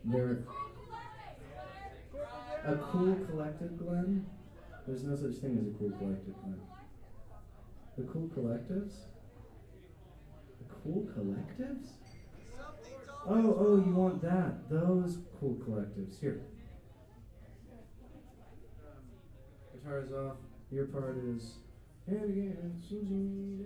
They're a cool collective, Glenn. There's no such thing as a cool collective, Glenn. The cool collectives? The cool collectives? Oh, you want that. Those cool collectives. Here. Guitar's off. Your part is... And again, Susie...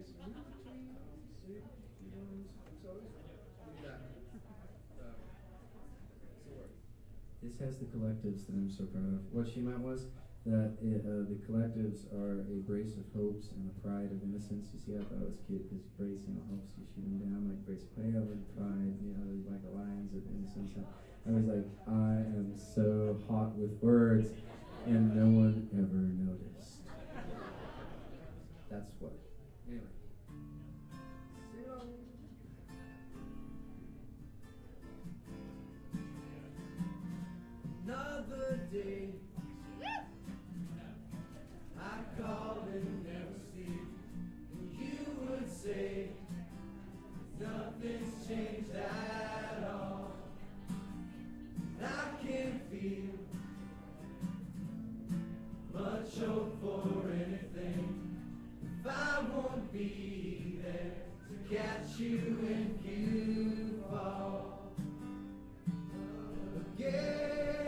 This has the collectives that I'm so proud of. What she meant was that the collectives are a brace of hopes and a pride of innocence. You see, I thought it was cute because brace, hopes, you shoot them down like brace of quail, and pride, like the lions of innocence. And I was like, I am so hot with words, and no one ever noticed. That's what. Anyway. Another day, I called and never sleep, and you would say nothing's changed at all. And I can't feel much hope for anything if I won't be there to catch you when you fall again.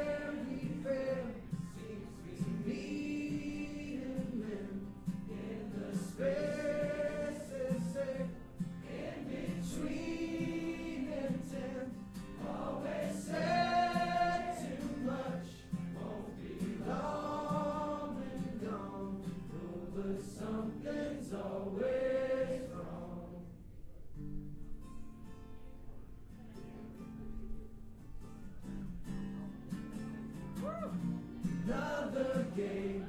Another game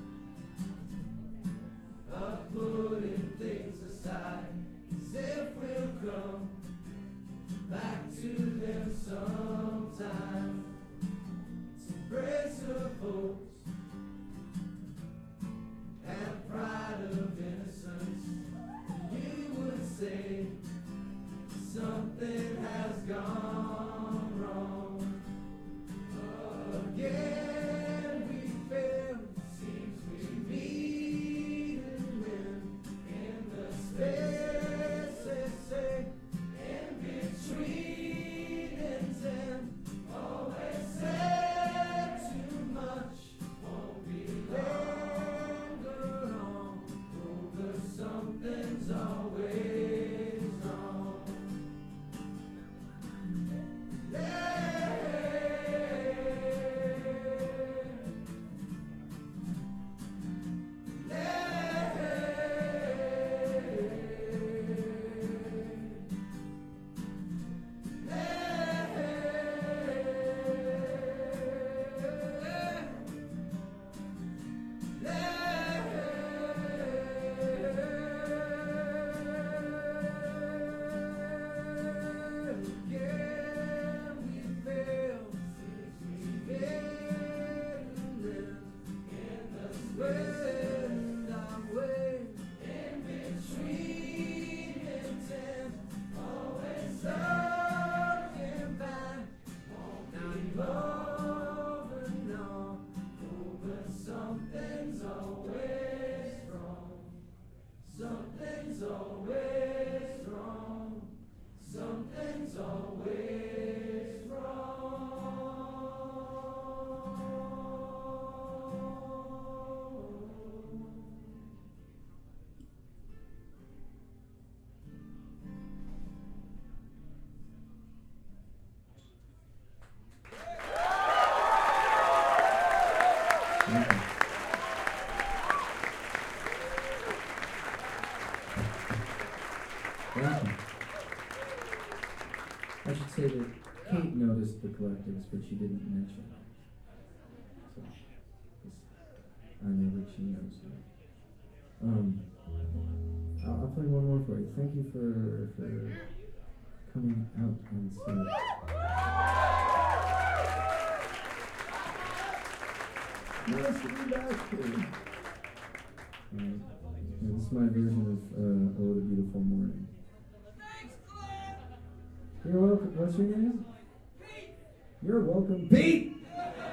of putting things aside, as if we'll come back to them sometime. It's a brace of hopes and pride of innocence. You would say something has gone wrong again. I should say that Kate noticed the collectives, but she didn't mention it. So, I know that she knows that. I'll play one more for you. Thank you for coming out and singing. Nice to be back here. And this is my version of Oh, What a Beautiful Morning. Thanks, Glenn! You're welcome. What's your name? Pete! You're welcome, Pete!